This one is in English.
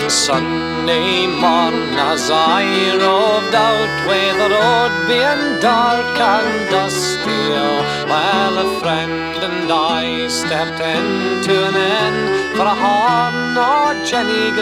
Sunday morn as I roved out with the road being dark and dusty, well, a friend and I stepped into an inn for a horn or Jenny